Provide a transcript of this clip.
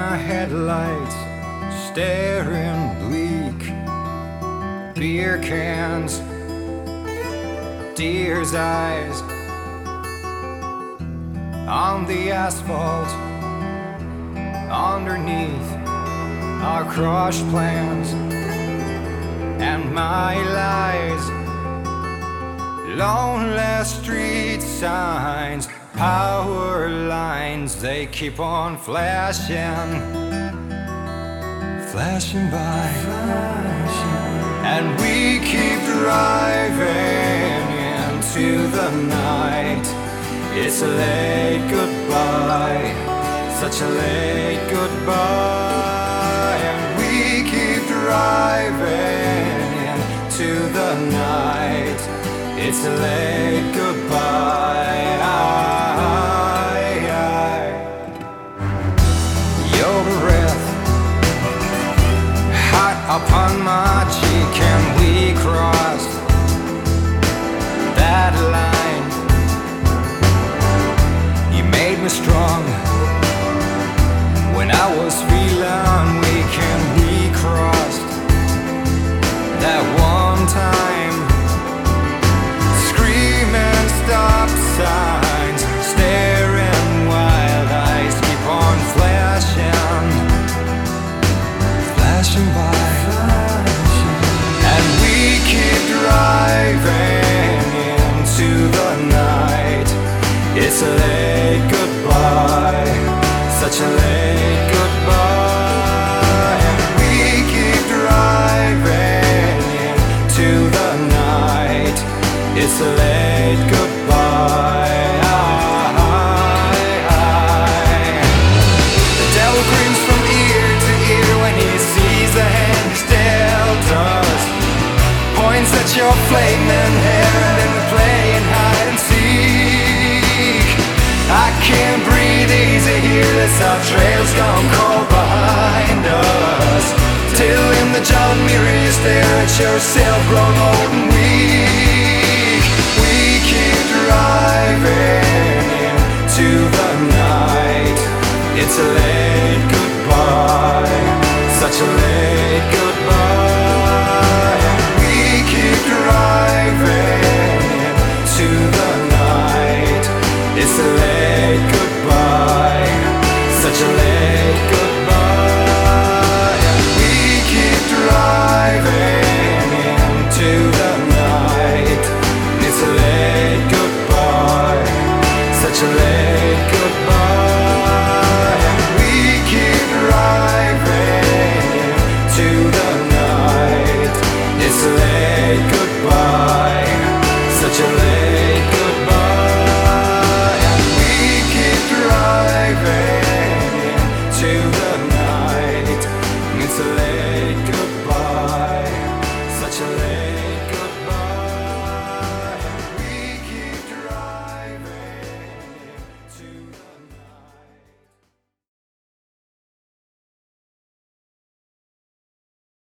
the headlights, staring bleak. Beer cans, deer's eyes on the asphalt. Underneath our crushed plans and my lies. Lonely street signs, power lines, they keep on flashing by. And we keep driving into the night. It's a late goodbye, such a late goodbye. And we keep driving into the night. It's a late goodbye. Your breath hot upon my cheek, and we crossed that line. You made me strong when I was feeling weak, and we crossed that one time. Screaming stop signs, staring wild eyes keep on flashing by. And we keep driving into the night. It's a late goodbye, such a late goodbye. And we keep driving into the night. It's a late goodbye. The devil grins from ear to ear when he sees the hand he's dealt us. Points at your flaming hair, and then we're playing hide and seek. I can't breathe easy here, this our trail's gone cold behind us. Till in the John mirror you stare at yourself grown old and weak. We keep driving into the night. It's a